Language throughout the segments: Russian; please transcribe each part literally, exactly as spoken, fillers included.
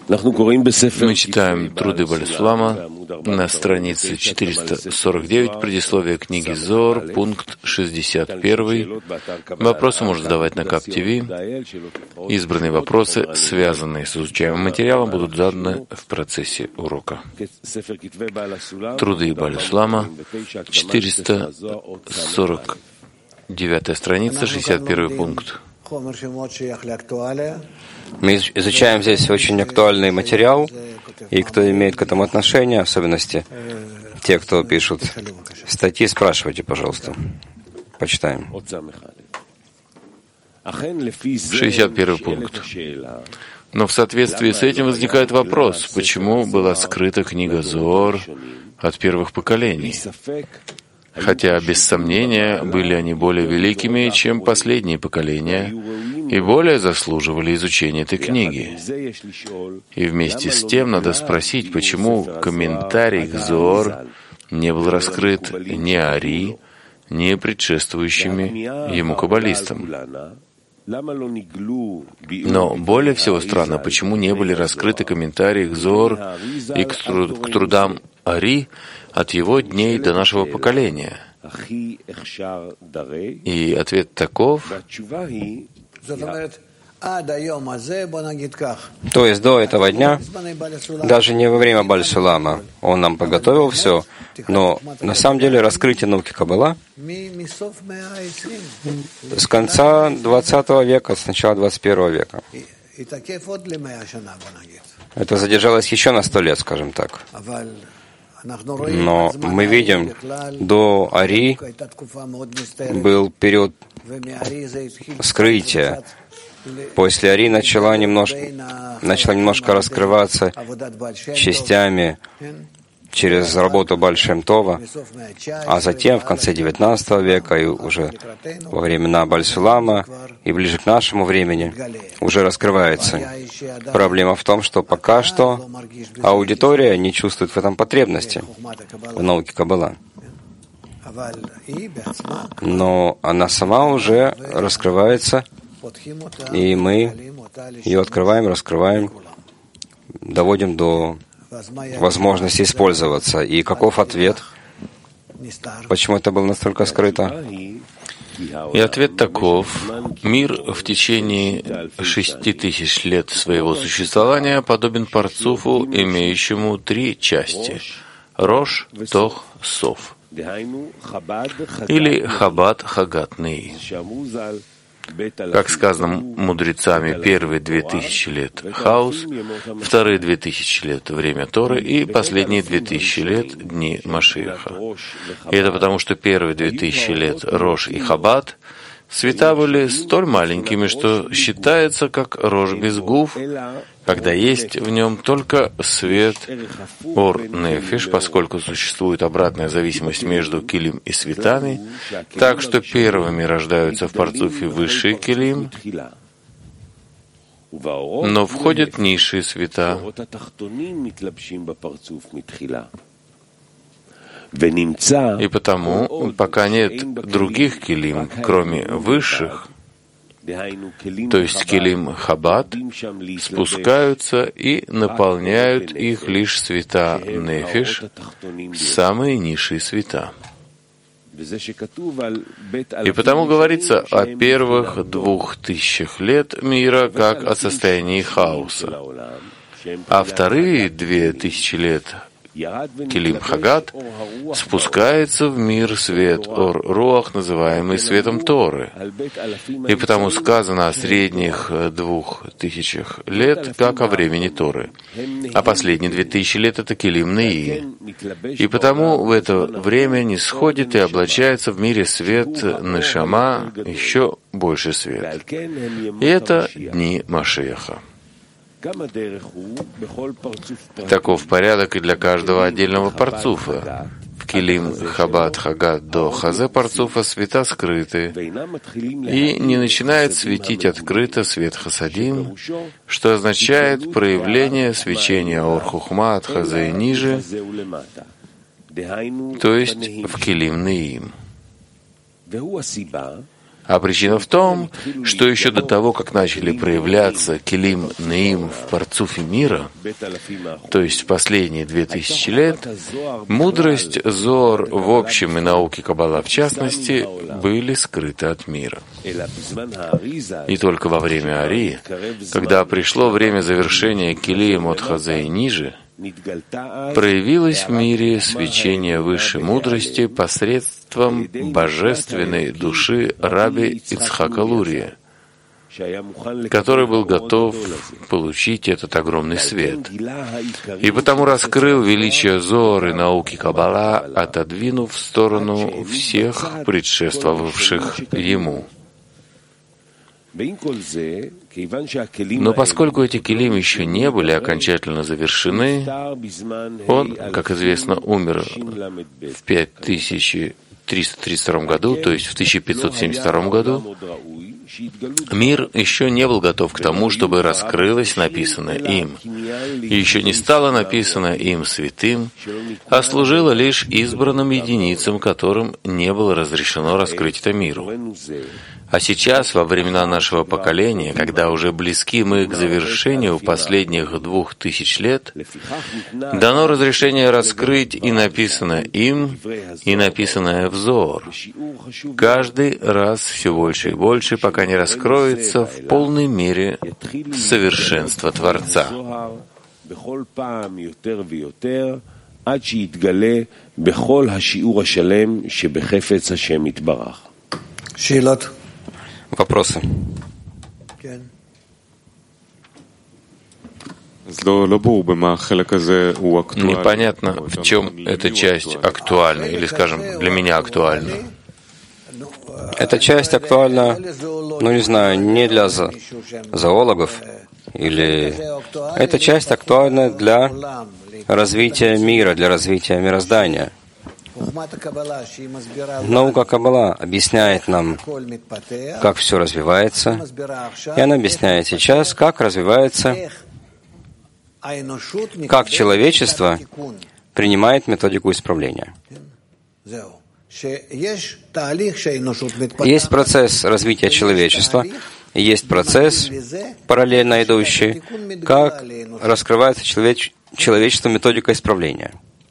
Мы читаем труды Баль-Сулама на странице четыреста сорок девять, предисловие книги Зоар, пункт шестьдесят один. Вопросы можно задавать на КАП-ТВ. Избранные вопросы, связанные с изучаемым материалом, будут заданы в процессе урока. Труды Баль-Сулама, четыреста сорок девятая страница, шестьдесят первый пункт. Мы изучаем здесь очень актуальный материал, и кто имеет к этому отношение, в особенности те, кто пишут статьи, спрашивайте, пожалуйста. Почитаем. шестьдесят первый пункт. Но в соответствии с этим возникает вопрос, почему была скрыта книга Зоар от первых поколений? Хотя, без сомнения, были они более великими, чем последние поколения, и более заслуживали изучения этой книги. И вместе с тем надо спросить, почему комментарий к Зоар не был раскрыт ни Ари, ни предшествующими ему каббалистам. Но более всего странно, почему не были раскрыты комментарии к Зоар и к, труд, к трудам Ари от его дней до нашего поколения. И ответ таков. То есть до этого дня, даже не во время Баль-Сулама, он нам подготовил все, но на самом деле раскрытие науки Каббала с конца двадцатого века, с начала двадцать первого века. Это задержалось еще на сто лет, скажем так. Но мы видим, до Ари был период скрытия. После Ари начала немножко, начала немножко раскрываться частями через работу Баль Шем Това, а затем в конце девятнадцатого века и уже во времена Баль-Сулама и ближе к нашему времени уже раскрывается. Проблема в том, что пока что аудитория не чувствует в этом потребности в науке Каббала. Но она сама уже раскрывается, и мы ее открываем, раскрываем, доводим до возможности использоваться. И каков ответ? Почему это было настолько скрыто? И ответ таков. Мир в течение шести тысяч лет своего существования подобен парцуфу, имеющему три части — Рош, Тох, Сов. Или Хабад, Хагат, Неи. Как сказано мудрецами, первые две тысячи лет — хаос, вторые две тысячи лет — время Торы и последние две тысячи лет — дни Машиаха. И это потому, что первые две тысячи лет Рош и Хабад света были столь маленькими, что считается как Рош без гуф, когда есть в нем только свет Ор Нефиш, поскольку существует обратная зависимость между килим и светами, так что первыми рождаются в парцуфе высшие килим, но входят низшие света. И потому, пока нет других килим, кроме высших, то есть килим Хабад, спускаются и наполняют их лишь света Нефиш, самые низшие света. И потому говорится о первых двух тысячах лет мира как о состоянии хаоса, а вторые две тысячи лет Килим Хагат спускается в мир свет Ор-Руах, называемый светом Торы. И потому сказано о средних двух тысячах лет, как о времени Торы. А последние две тысячи лет — это Килим Неи. И потому в это время не сходит и облачается в мире свет Нешама, еще больше свет. И это дни Машиаха. Таков порядок и для каждого отдельного парцуфа. В Килим Хабад Хагат до Хазе парцуфа света скрыты, и не начинает светить открыто свет Хасадим, что означает проявление свечения Ор Хухма от Хазе и ниже, то есть в Килим Неим. А причина в том, что еще до того, как начали проявляться Келим Неим в парцуфе мира, то есть в последние две тысячи лет, мудрость Зоар в общем и науке Каббала в частности были скрыты от мира. И только во время Арии, когда пришло время завершения Келим от Хазе и ниже, проявилось в мире свечение высшей мудрости посредством божественной души Раби Ицхака Лурия, который был готов получить этот огромный свет, и потому раскрыл величие Зоар и науки Каббала, отодвинув в сторону всех предшествовавших ему. Но поскольку эти келим еще не были окончательно завершены, он, как известно, умер в пять тысяч триста тридцать втором году, то есть в тысяча пятьсот семьдесят втором году, мир еще не был готов к тому, чтобы раскрылось написанное им, и еще не стало написано им святым, а служило лишь избранным единицам, которым не было разрешено раскрыть это миру. А сейчас, во времена нашего поколения, когда уже близки мы к завершению последних двух тысяч лет, дано разрешение раскрыть и написанное им, и написанное в Зоар, каждый раз все больше и больше, пока не раскроется в полной мере совершенство Творца. Вопросы? Непонятно, в чем эта часть актуальна, или, скажем, для меня актуальна. Эта часть актуальна, ну не знаю, не для зо- зоологов, или эта часть актуальна для развития мира, для развития мироздания. Наука Каббала объясняет нам, как все развивается, и она объясняет сейчас, как развивается, как человечество принимает методику исправления. Есть процесс развития человечества, и есть процесс, параллельно идущий, как раскрывается человеч... человечество методика исправления.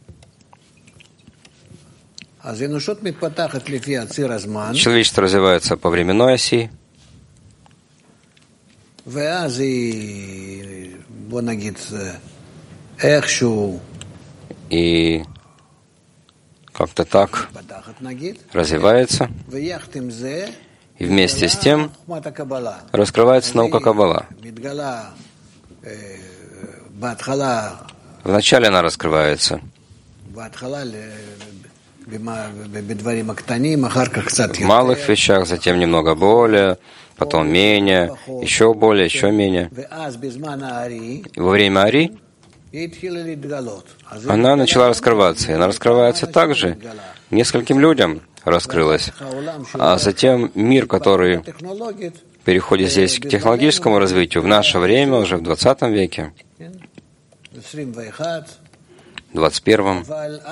Человечество развивается по временной оси, и как-то так развивается, и вместе с тем раскрывается наука Каббала. Вначале она раскрывается в малых вещах, затем немного более, потом менее, еще более, еще менее. И во время Ари она начала раскрываться, и она раскрывается также. Нескольким людям раскрылась. А затем мир, который переходит здесь к технологическому развитию, в наше время, уже в двадцатом веке, двадцать первом,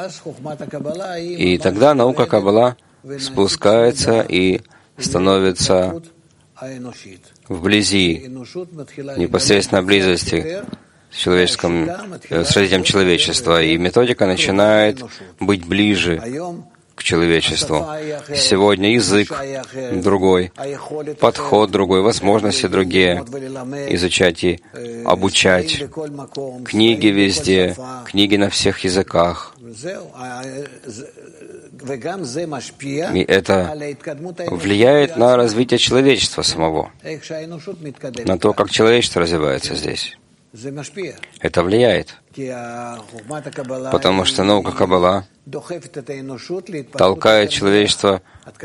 и тогда наука Каббала спускается и становится вблизи, непосредственно близости с человеческим, с развитием человечества, и методика начинает быть ближе к человечеству. Сегодня язык другой, подход другой, возможности другие, изучать и обучать, книги везде, книги на всех языках. И это влияет на развитие человечества самого, на то, как человечество развивается здесь. Это влияет, потому что наука Каббала толкает человечество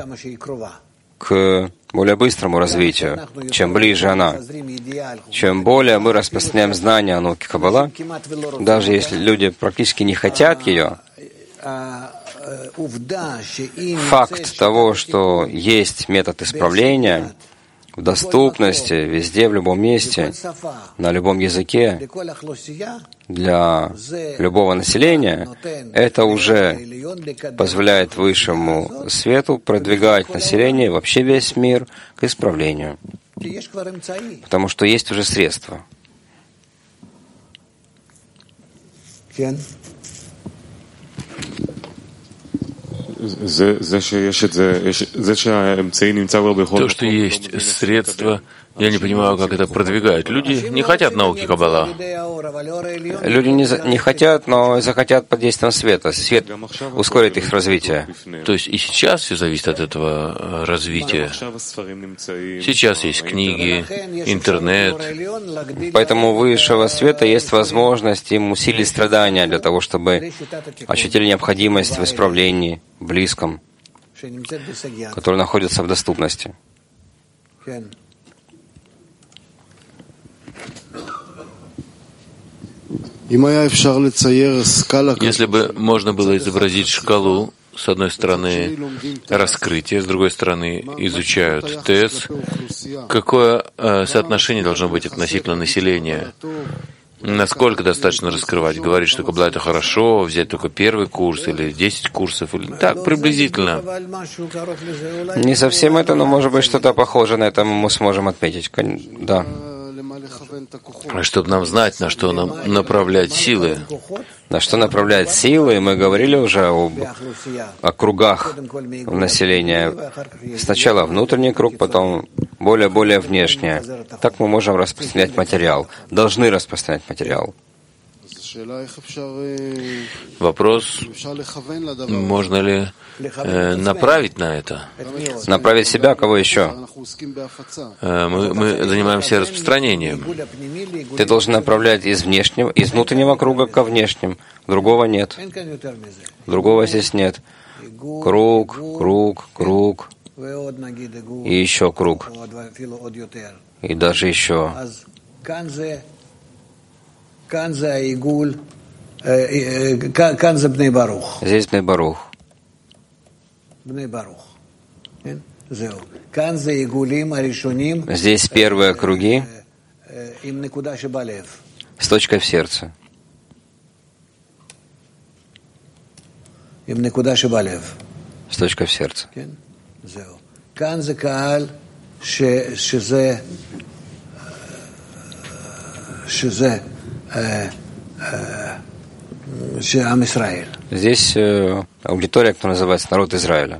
к более быстрому развитию. Чем ближе она, чем более мы распространяем знания о науке Каббала, даже если люди практически не хотят ее, факт того, что есть метод исправления, в доступности, везде, в любом месте, на любом языке, для любого населения, это уже позволяет высшему свету продвигать население, вообще весь мир, к исправлению. Потому что есть уже средства. То, что есть средства, я не понимаю, как это продвигает. Люди не хотят науки Каббала. Люди не, за, не хотят, но захотят под действием света. Свет ускорит их развитие. То есть и сейчас все зависит от этого развития. Сейчас есть книги, интернет. Поэтому у высшего света есть возможность им усилить страдания для того, чтобы ощутили необходимость в исправлении близком, который находится в доступности. Если бы можно было изобразить шкалу, с одной стороны раскрытие, с другой стороны изучают ТЭС, какое э, соотношение должно быть относительно населения? Насколько достаточно раскрывать? Говорить, что Каббала — это хорошо, взять только первый курс или десять курсов, или так, приблизительно. Не совсем это, но может быть что-то похожее на это мы сможем отметить. Да. Чтобы нам знать, на что нам направлять силы. На что направлять силы, мы говорили уже об о кругах населения. Сначала внутренний круг, потом более-более внешнее. Так мы можем распространять материал. Должны распространять материал. Вопрос, можно ли э, направить на это? Направить себя, кого еще? Э, мы, мы занимаемся распространением. Ты должен направлять из внешнего, из внутреннего круга ко внешним. Другого нет. Другого здесь нет. Круг, круг, круг. И еще круг. И даже еще. Здесь Бней Барух. Здесь первые круги с точкой в сердце. С точкой в сердце. Здесь э, аудитория, которая называется народ Израиля.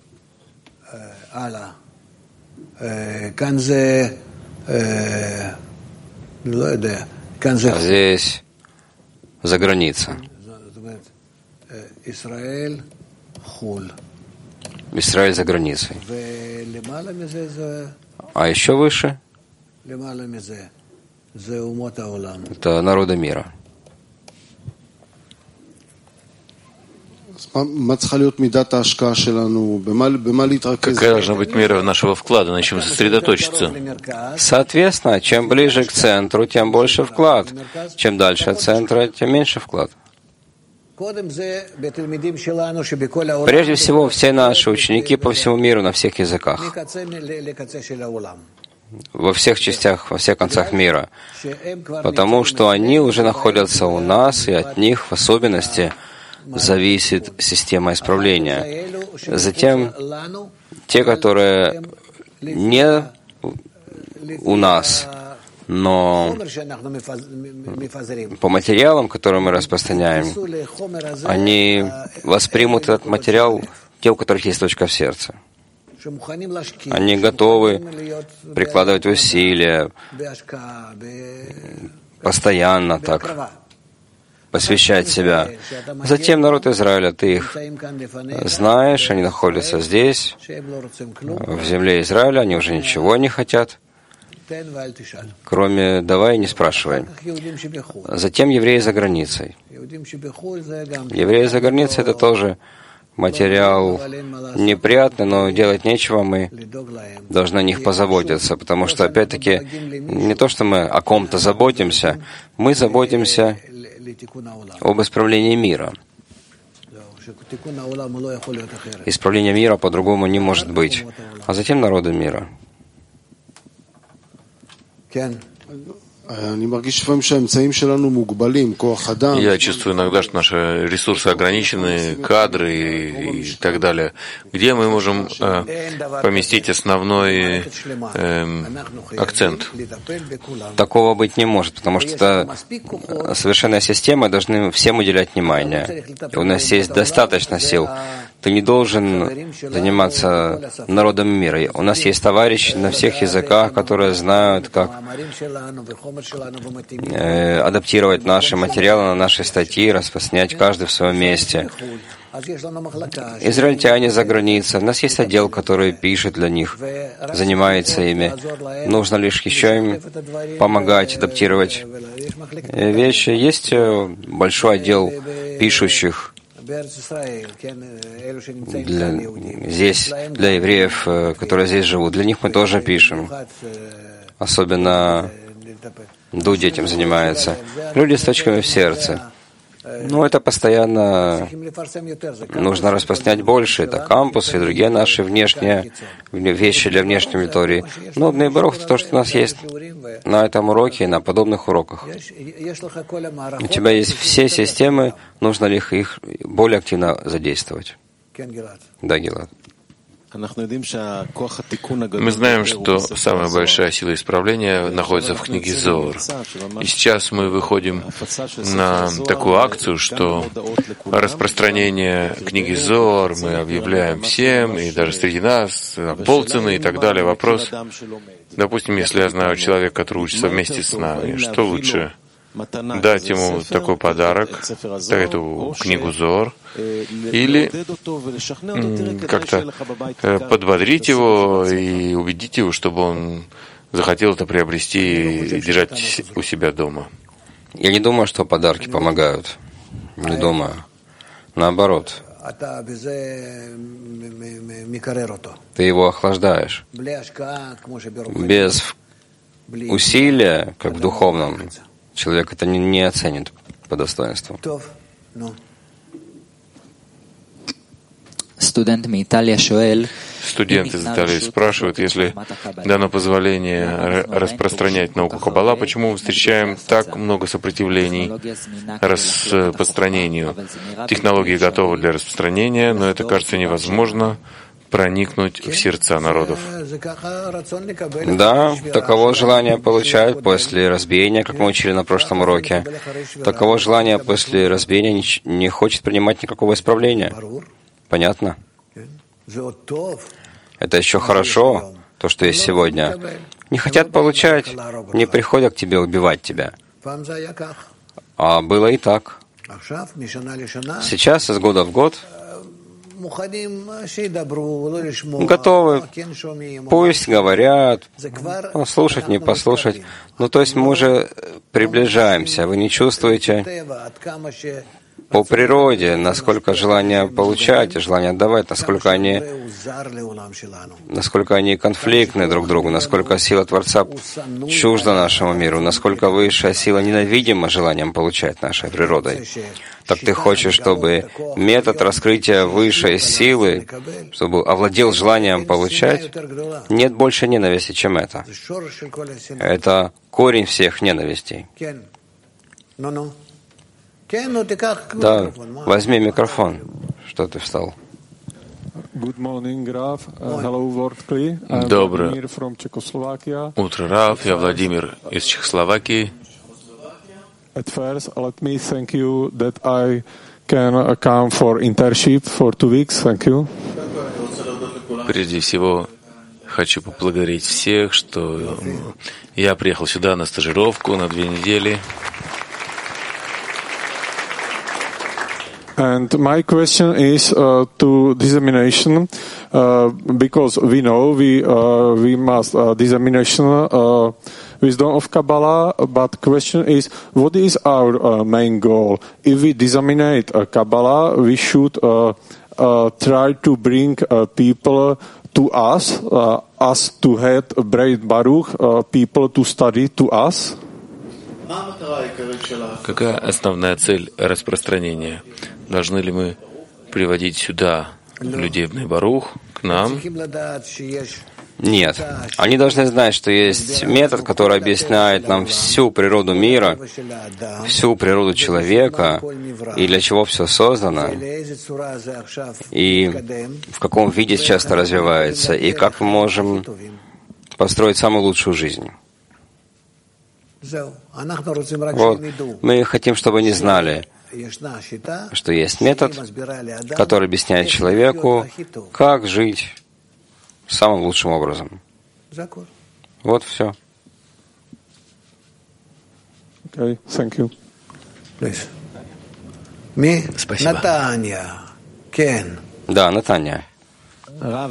А здесь за граница. Израиль за границей. А еще выше — это народы мира. Какая должна быть мера нашего вклада, на чем сосредоточиться? Соответственно, чем ближе к центру, тем больше вклад. Чем дальше от центра, тем меньше вклад. Прежде всего, все наши ученики по всему миру на всех языках, во всех частях, во всех концах мира, потому что они уже находятся у нас, и от них в особенности зависит система исправления. Затем те, которые не у нас, но по материалам, которые мы распространяем, они воспримут этот материал, те, у которых есть точка в сердце. Они готовы прикладывать усилия, постоянно так, посвящать себя. Затем народ Израиля, ты их знаешь, они находятся здесь, в земле Израиля, они уже ничего не хотят, кроме «давай, не спрашивай». Затем евреи за границей. Евреи за границей — это тоже материал неприятный, но делать нечего, мы должны о них позаботиться, потому что, опять-таки, не то, что мы о ком-то заботимся, мы заботимся об исправлении мира. Исправление мира по-другому не может быть. А затем народы мира. Я чувствую иногда, что наши ресурсы ограничены, кадры и, и так далее. Где мы можем э, поместить основной э, акцент? Такого быть не может, потому что это совершенная система, должны всем уделять внимание. И у нас есть достаточно сил. Ты не должен заниматься народом мира. У нас есть товарищи на всех языках, которые знают, как э, адаптировать наши материалы на наши статьи, распространять каждый в своем месте. Израильтяне за границей. У нас есть отдел, который пишет для них, занимается ими. Нужно лишь еще им помогать, адаптировать вещи. Есть большой отдел пишущих для, здесь, для евреев, которые здесь живут. Для них мы тоже пишем. Особенно Дуди этим занимается. Люди с точками в сердце. Ну, это постоянно нужно распространять больше. Это кампусы и другие наши внешние вещи для внешней аудитории. Но Бней-Барух — это то, что у нас есть на этом уроке и на подобных уроках. У тебя есть все системы, нужно ли их более активно задействовать? Да, Гилад. Мы знаем, что самая большая сила исправления находится в книге Зоар. И сейчас мы выходим на такую акцию, что распространение книги Зоар мы объявляем всем, и даже среди нас, полцены и так далее. Вопрос, допустим, если я знаю человека, который учится вместе с нами, что лучше? Дать ему такой подарок, эту книгу Зоар, или как-то подбодрить его и убедить его, чтобы он захотел это приобрести и держать у себя дома. Я не думаю, что подарки помогают. Не думаю. Наоборот. Ты его охлаждаешь. Без усилия, как в духовном, человек это не, не оценит по достоинству. Студент из Италии спрашивает, если дано позволение распространять науку Каббала, почему мы встречаем так много сопротивлений распространению? Технологии готовы для распространения, но это кажется невозможно проникнуть в сердца народов. Да, таково желание получать после разбиения, как мы учили на прошлом уроке. Таково желание после разбиения не, не хочет принимать никакого исправления. Понятно? Это еще хорошо, то, что есть сегодня. Не хотят получать, не приходят к тебе убивать тебя. А было и так. Сейчас, из года в год, готовы, пусть говорят, послушать, не послушать. Ну, то есть мы уже приближаемся. Вы не чувствуете по природе, насколько желание получать, желание отдавать, насколько они, насколько они конфликтны друг другу, насколько сила Творца чужда нашему миру, насколько высшая сила ненавидима желанием получать нашей природой. Так ты хочешь, чтобы метод раскрытия высшей силы, чтобы овладел желанием получать, нет больше ненависти, чем это. Это корень всех ненавистей. Да, возьми микрофон. Что ты встал? Доброе утро, Рав. Я Владимир из Чехословакии. At first, let me thank you that I can come for internship for two weeks. Thank you. Прежде всего, хочу поблагодарить всех, что я приехал сюда на стажировку на две недели. And my question is uh, to dissemination, uh, because we know we uh, we must uh, dissemination uh, wisdom of Kabbalah. But question is, what is our uh, main goal? If we disseminate uh, Kabbalah, we should uh, uh, try to bring uh, people to us, uh, us to head Breit Baruch, uh, people to study to us. Какая основная цель распространения? Должны ли мы приводить сюда людей в Бней-Барух, к нам? Нет. Они должны знать, что есть метод, который объясняет нам всю природу мира, всю природу человека, и для чего все создано, и в каком виде сейчас это развивается, и как мы можем построить самую лучшую жизнь. Вот. Мы хотим, чтобы они знали, что есть метод, который объясняет человеку, как жить самым лучшим образом. Вот все. Okay, thank you. Спасибо. Да, Натанья. Рав,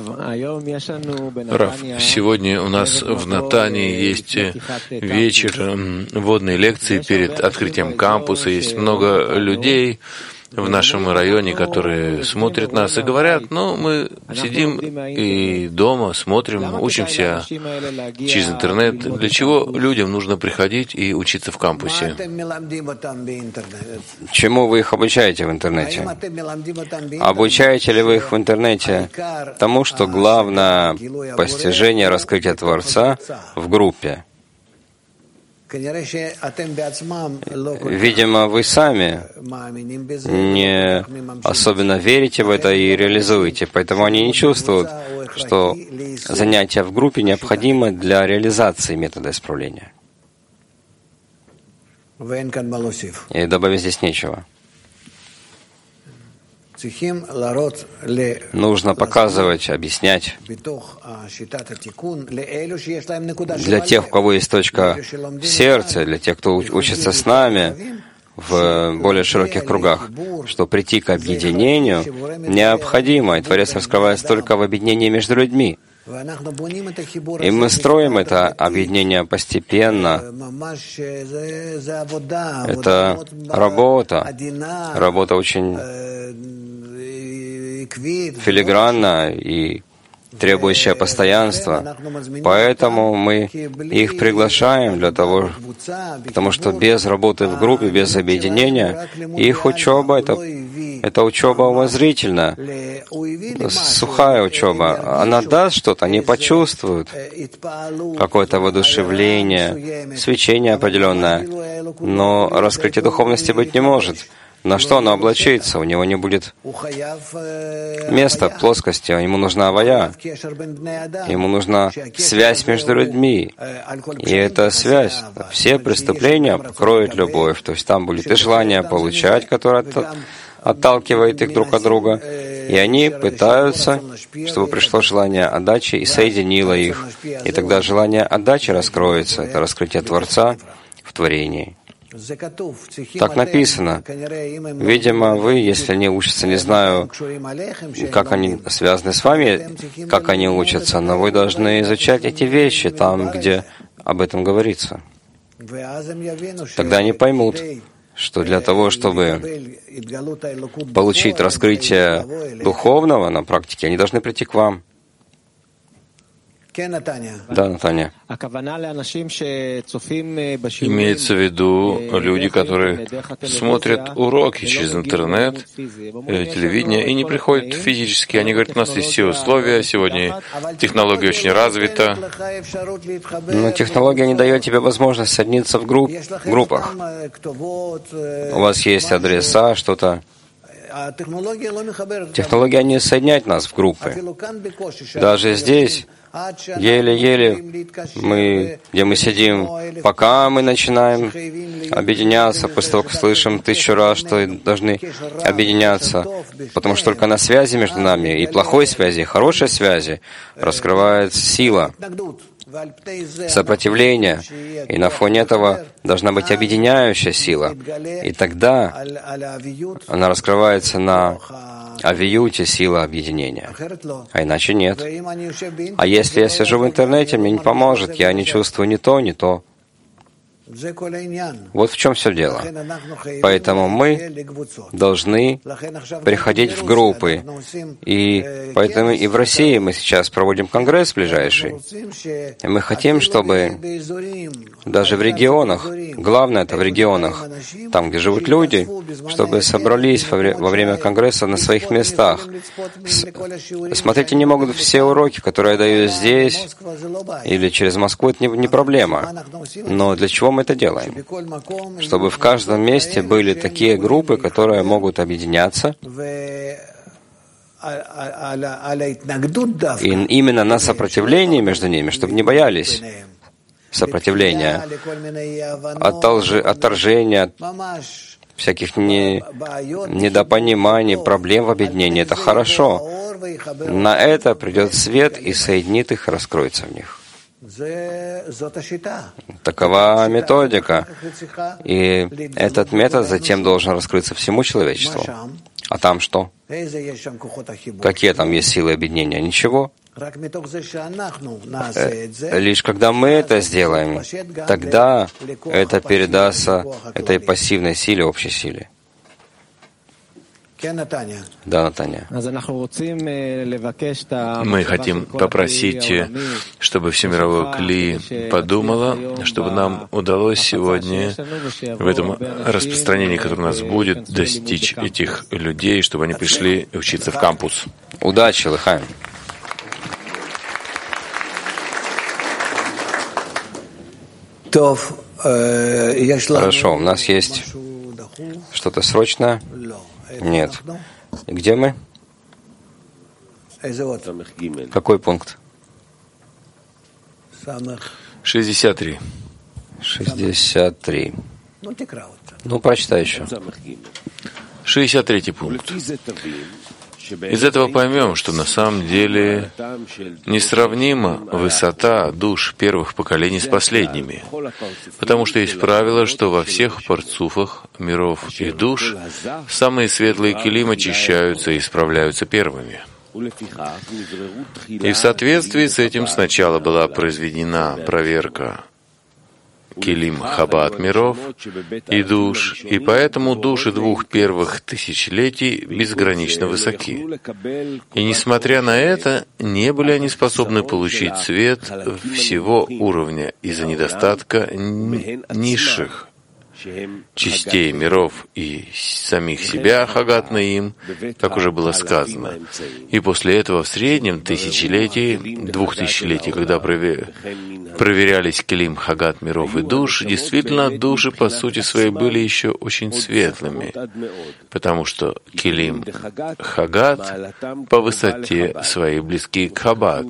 сегодня у нас в Натане есть вечер вводной лекции перед открытием кампуса. Есть много людей в нашем районе, которые смотрят нас и говорят, ну, мы сидим и дома смотрим, учимся через интернет. Для чего людям нужно приходить и учиться в кампусе? Чему вы их обучаете в интернете? Обучаете ли вы их в интернете тому, что главное постижение раскрытия Творца в группе? Видимо, вы сами не особенно верите в это и реализуете, поэтому они не чувствуют, что занятия в группе необходимы для реализации метода исправления. И добавить здесь нечего. Нужно показывать, объяснять для тех, у кого есть точка в сердце, для тех, кто учится с нами в более широких кругах, что прийти к объединению необходимо, и Творец раскрывается только в объединении между людьми. И мы строим это объединение постепенно. Это работа, работа очень филигранная и требующая постоянства. Поэтому мы их приглашаем для того, потому что без работы в группе, без объединения, их учеба — это, это учеба умозрительна, сухая учеба. Она даст что-то, они почувствуют какое-то воодушевление, свечение определенное, но раскрытия духовности быть не может. На что оно облачится? У него не будет места, плоскости, ему нужна авая, ему нужна связь между людьми. И эта связь, все преступления покроет любовь. То есть там будет и желание получать, которое отталкивает их друг от друга, и они пытаются, чтобы пришло желание отдачи и соединило их. И тогда желание отдачи раскроется, это раскрытие Творца в творении. Так написано. Видимо, вы, если они учатся, не знаю, как они связаны с вами, как они учатся, но вы должны изучать эти вещи там, где об этом говорится. Тогда они поймут, что для того, чтобы получить раскрытие духовного на практике, они должны прийти к вам. Да, Наталья. Имеется в виду люди, которые смотрят уроки через интернет, телевидение и не приходят физически. Они говорят, у нас есть все условия, сегодня технология очень развита. Но технология не дает тебе возможность соединиться в групп, группах. У вас есть адреса, что-то. Технология не соединяет нас в группы. Даже здесь, еле-еле, мы, где мы сидим, пока мы начинаем объединяться, после того, как слышим тысячу раз, что должны объединяться, потому что только на связи между нами, и плохой связи, и хорошей связи, раскрывается сила, сопротивление, и на фоне этого должна быть объединяющая сила. И тогда она раскрывается на авиюте, сила объединения. А иначе нет. А если я сижу в интернете, мне не поможет, я не чувствую ни то, ни то. Вот в чем все дело. Поэтому мы должны приходить в группы. И поэтому и в России мы сейчас проводим конгресс ближайший. И мы хотим, чтобы даже в регионах, главное это в регионах, там, где живут люди, чтобы собрались во время конгресса на своих местах. Смотреть не могут все уроки, которые я даю здесь или через Москву, это не проблема. Но для чего мы это делаем? Чтобы в каждом месте были такие группы, которые могут объединяться и именно на сопротивлении между ними, чтобы не боялись сопротивления, отторж... отторжения, всяких не... недопониманий, проблем в объединении. Это хорошо. На это придет свет и соединит их, раскроется в них. Такова методика. И этот метод затем должен раскрыться всему человечеству. А там что? Какие там есть силы объединения? Ничего. Лишь когда мы это сделаем, тогда это передастся этой пассивной силе, общей силе. Да, Наталья. Мы хотим попросить, чтобы Всемировое Кли подумала, чтобы нам удалось сегодня в этом распространении, которое у нас будет, достичь этих людей, чтобы они пришли учиться в кампус. Удачи, Лыхаим. Хорошо, у нас есть что-то срочное? Нет. Где мы? Какой пункт? шестьдесят три. шестьдесят три. Ну, прочитай еще. шестьдесят третий пункт. Из этого поймем, что на самом деле несравнима высота душ первых поколений с последними, потому что есть правило, что во всех парцуфах миров и душ самые светлые килим очищаются и исправляются первыми. И в соответствии с этим сначала была произведена проверка килим Хаббат миров и душ, и поэтому души двух первых тысячелетий безгранично высоки. И несмотря на это, не были они способны получить свет всего уровня из-за недостатка низших частей миров и самих себя, Хагат Наим, как уже было сказано. И после этого в среднем тысячелетии, двух тысячелетий, когда проверялись килим Хагат миров и душ, действительно души по сути своей были еще очень светлыми, потому что килим Хагат по высоте своей близки к Хаббат,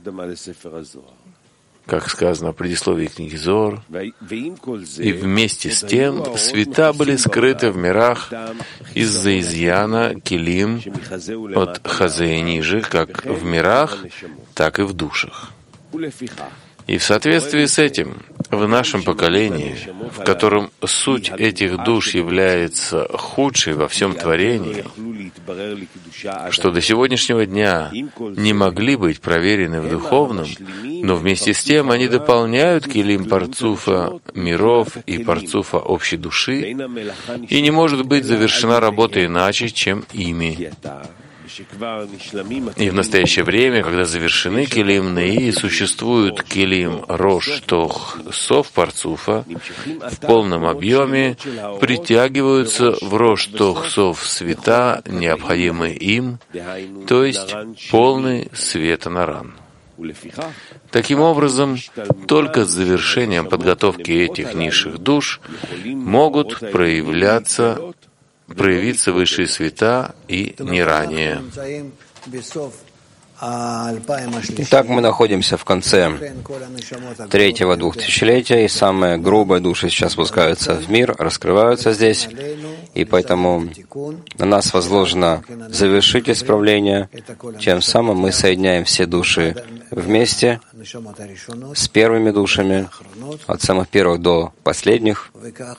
как сказано в предисловии книги Зор, и вместе с тем света были скрыты в мирах из-за изъяна килим от хазея ниже, как в мирах, так и в душах. И в соответствии с этим, в нашем поколении, в котором суть этих душ является худшей во всем творении, что до сегодняшнего дня не могли быть проверены в духовном, но вместе с тем они дополняют килим парцуфа миров и парцуфа общей души, и не может быть завершена работа иначе, чем ими. И в настоящее время, когда завершены килим Неи, существует килим Рош Тох Сов Парцуфа, в полном объеме притягиваются в Рош Тох Сов света, необходимые им, то есть полный света Наран. Таким образом, только с завершением подготовки этих низших душ могут проявляться проявиться высшие света и не ранее. Итак, мы находимся в конце третьего двухтысячелетия, и самые грубые души сейчас спускаются в мир, раскрываются здесь, и поэтому на нас возложено завершить исправление, тем самым мы соединяем все души вместе с первыми душами, от самых первых до последних,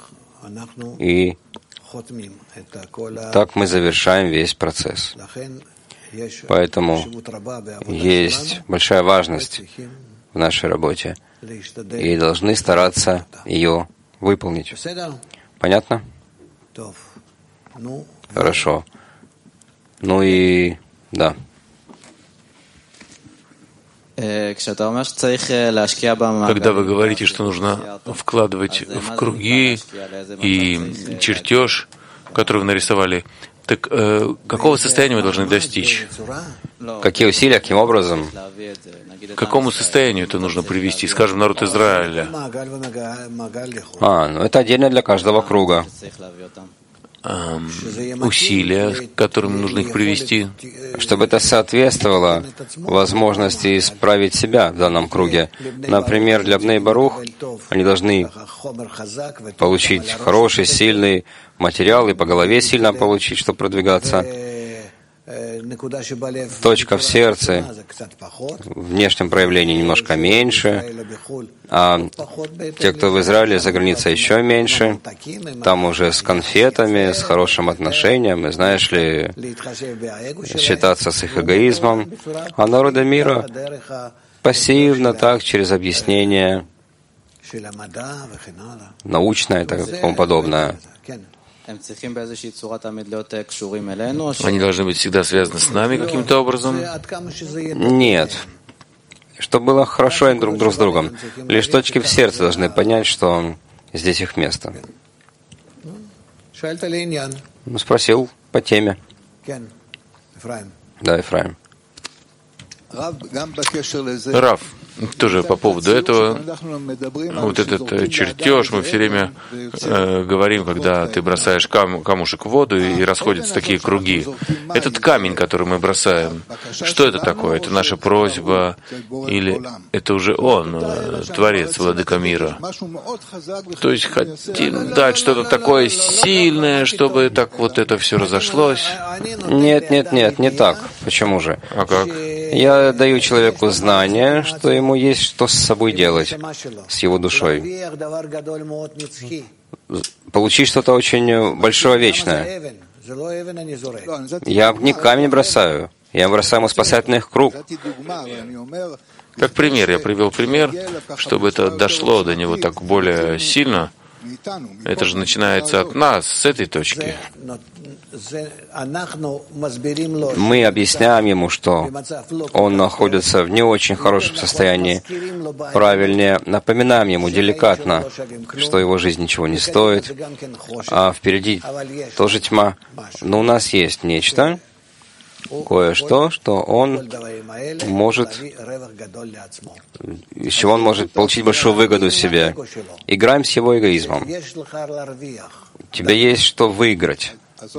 и так мы завершаем весь процесс. Поэтому есть большая важность в нашей работе, и должны стараться ее выполнить. Понятно? Хорошо. Ну и да. Когда вы говорите, что нужно вкладывать в круги и чертеж, который вы нарисовали, так э, какого состояния мы должны достичь? Какие усилия, каким образом? К какому состоянию это нужно привести, скажем, народ Израиля? А, ну это отдельно для каждого круга. Эм, усилия, к которым нужно их привести. Чтобы это соответствовало возможности исправить себя в данном круге. Например, для Бней Барух они должны получить хороший, сильный материал и по голове сильно получить, чтобы продвигаться. Точка в сердце, в внешнем проявлении немножко меньше, а те, кто в Израиле, за границей еще меньше, там уже с конфетами, с хорошим отношением, и, знаешь ли, считаться с их эгоизмом, а народы мира пассивно так, через объяснение научное и тому подобное. Они должны быть всегда связаны с нами каким-то образом? Нет. Чтобы было хорошо им друг, друг с другом. Лишь точки в сердце должны понять, что здесь их место. Ну, спросил по теме. Да, Ефраим. Рав, тоже по поводу этого, вот этот чертеж, мы все время э, говорим, когда ты бросаешь кам, камушек в воду и расходятся такие круги. Этот камень, который мы бросаем, что это такое? Это наша просьба или это уже Он, Творец, Владыка мира? То есть хотим дать что-то такое сильное, чтобы так вот это все разошлось? Нет, нет, нет, не так. Почему же? А как? Я даю человеку знание, что ему есть что с собой делать, с его душой. Получить что-то очень большое, вечное. Я не камень бросаю, я бросаю ему спасательный круг. Как пример, я привел пример, чтобы это дошло до него так более сильно. Это же начинается от нас, с этой точки. Мы объясняем ему, что он находится в не очень хорошем состоянии. Правильнее напоминаем ему деликатно, что его жизнь ничего не стоит, а впереди тоже тьма. Но у нас есть нечто, кое-что, что он может, из чего он может получить большую выгоду себе. Играем с его эгоизмом. У тебя есть что выиграть.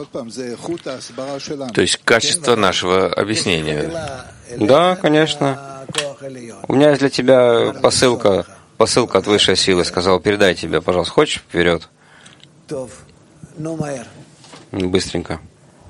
То есть качество нашего объяснения. Да, конечно. У меня есть для тебя посылка, посылка от высшей силы. Сказал, передай тебе, пожалуйста. Хочешь вперед? Быстренько.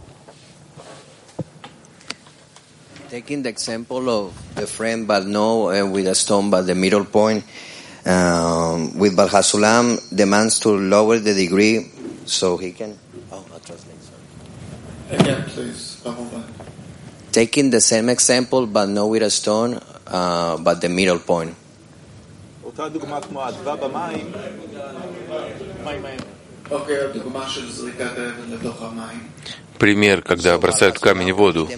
Taking the example of the friend but no uh, with a stone but the middle point, um, with Baal HaSulam demands to lower the degree so he can. Oh, I'll translate. Sorry. Again, please. Taking the same example but no with a stone, uh, but the middle point. Пример, когда бросают камень в воду.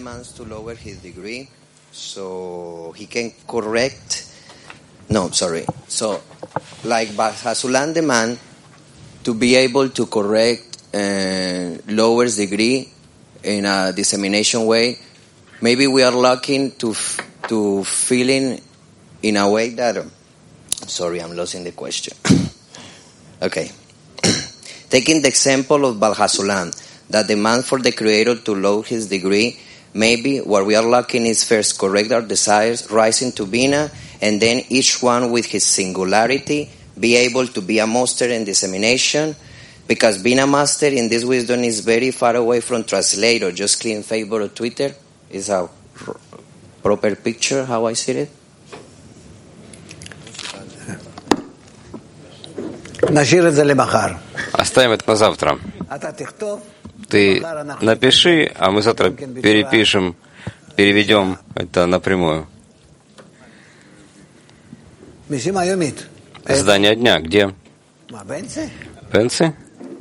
No, sorry. So, like Baal HaSulam demand to be able to correct uh, lower degree in a dissemination way, maybe we are looking to f- to feeling in a way that. Uh, sorry, I'm losing the question. Okay. Taking the example of Baal HaSulam, that demand for the Creator to lower his degree, maybe what we are looking is first correct our desires, rising to Bina, and then each one with his singularity be able to be a master in dissemination, because being a master in this wisdom is very far away from translator. Just clean favor of Twitter is a proper picture how I see it. Оставим это на завтра. Ты напиши, а мы завтра перепишем, переведем это напрямую. Задание дня где? Бенци?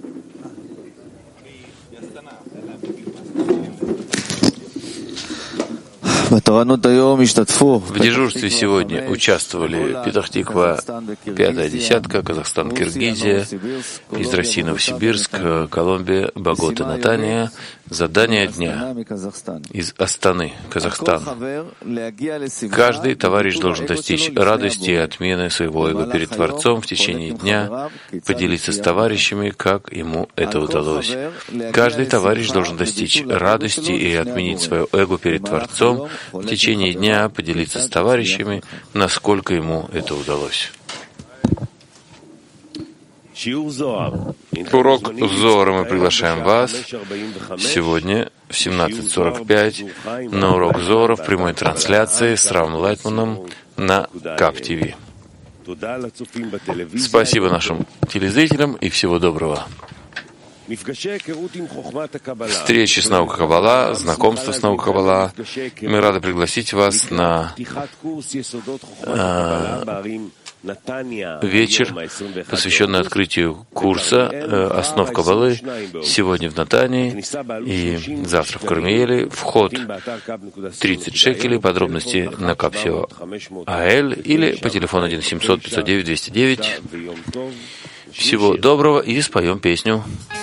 В дежурстве сегодня участвовали Петах-Тиква, пятая десятка, Казахстан, Киргизия, из России Новосибирск, Колумбия, Богота, Натания. Задание дня из Астаны, Казахстан. Каждый товарищ должен достичь радости и отмены своего эго перед Творцом в течение дня, поделиться с товарищами, как ему это удалось. Каждый товарищ должен достичь радости и отменить свое эго перед Творцом в течение дня, поделиться с товарищами, насколько ему это удалось. Урок Зоара мы приглашаем вас сегодня в семнадцать сорок пять на урок Зоара в прямой трансляции с Равом Лайтманом на КАП-ТВ. Спасибо нашим телезрителям и всего доброго. Встречи с наукой Каббала, знакомство с наукой Каббала. Мы рады пригласить вас на э, вечер, посвященный открытию курса э, основ Каббалы, сегодня в Натании и завтра в Кармиеле. Вход тридцать шекелей, подробности на Капсио АЛ или по телефону один семьсот пятьсот девять двести девять. Всего доброго и споем песню.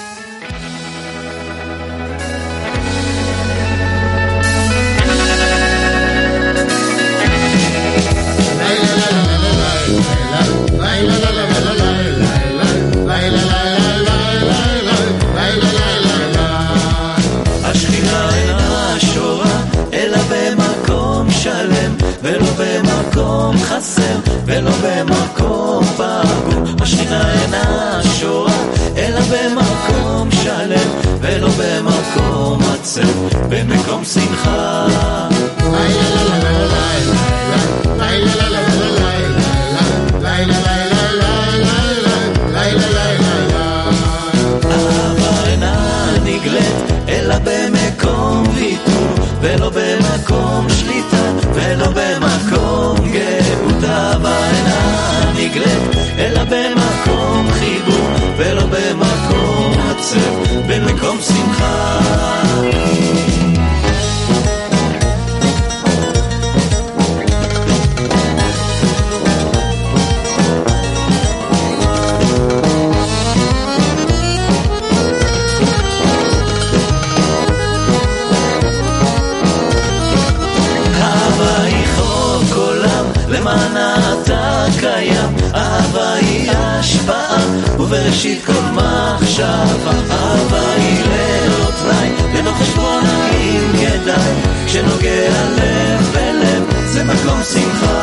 ולא במקום חסר, ולא במקום פגום. השכינה אינה שורה, אלא במקום שלם, ולא במקום עצב, במקום שמחה. אהבה אינה נגלית, אלא במקום ויתור, ולא במקום שליטה, ולא במקום גאות. אהבה אינה נגלית, אלא במקום חיבור, ולא במקום עצב, במקום שמחה. למען אתה קיים, אהבה היא השפעה ובראשית כל מחשבה. אהבה היא ללא תנאי ולא חשבון האם כדאי, כשנוגע לב ולב זה מקום שמחה.